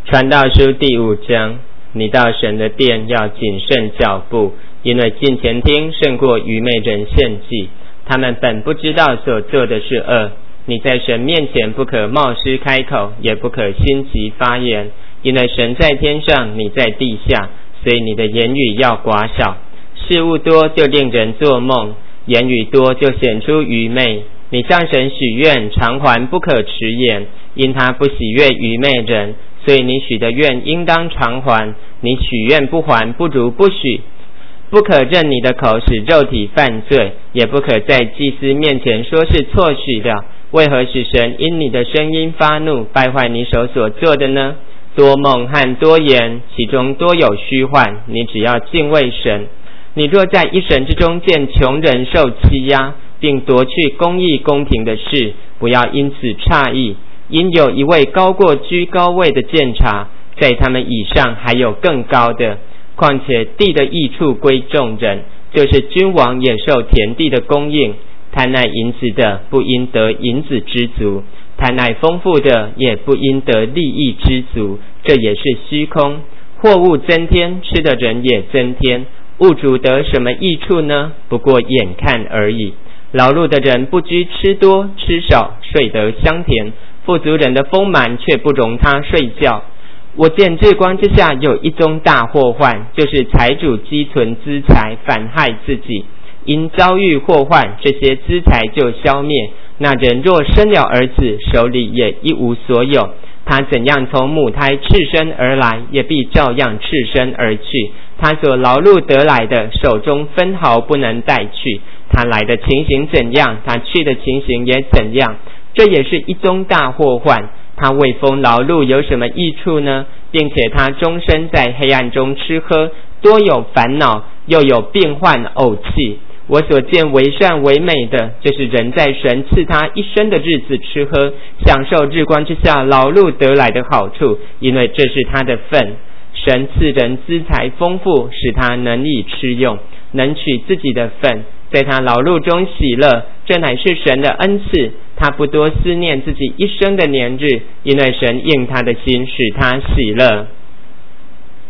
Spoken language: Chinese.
传道书第5章，你到神的殿要谨慎脚步，因为近前听胜过愚昧人献祭。他们本不知道所做的是恶。你在神面前不可冒失开口，也不可心急发言，因为神在天上，你在地下，所以你的言语要寡少。事物多就令人做梦，言语多就显出愚昧。你向神许愿，偿还不可迟延，因他不喜悦愚昧人，所以你许的愿应当偿还。你许愿不还，不如不许。不可任你的口使肉体犯罪，也不可在祭司面前说是错许的。为何使神因你的声音发怒，败坏你手所做的呢？多梦和多言，其中多有虚幻。你只要敬畏神。你若在一神之中见穷人受欺压，并夺去公义公平的事，不要因此诧异，因有一位高过居高位的监察，在他们以上还有更高的。况且地的益处归众人，就是君王也受田地的供应。贪爱银子的不应得银子之足，贪爱丰富的也不应得利益之足，这也是虚空。货物增添，吃的人也增添，物主得什么益处呢？不过眼看而已。劳碌的人不拘吃多吃少，睡得香甜；富足人的丰满却不容他睡觉。我见日光之下有一宗大祸患，就是财主积存资财，反害自己。因遭遇祸患，这些资财就消灭。那人若生了儿子，手里也一无所有。他怎样从母胎赤身而来，也必照样赤身而去。他所劳碌得来的，手中分毫不能带去。他来的情形怎样，他去的情形也怎样。这也是一宗大祸患。他为风劳碌有什么益处呢？并且他终身在黑暗中吃喝，多有烦恼，又有病患呕气。我所见为善为美的，就是人在神赐他一生的日子吃喝，享受日光之下劳碌得来的好处，因为这是他的份。神赐人资财丰富，使他能以吃用，能取自己的份，在他劳碌中喜乐，这乃是神的恩赐。他不多思念自己一生的年日，因为神应他的心，使他喜乐。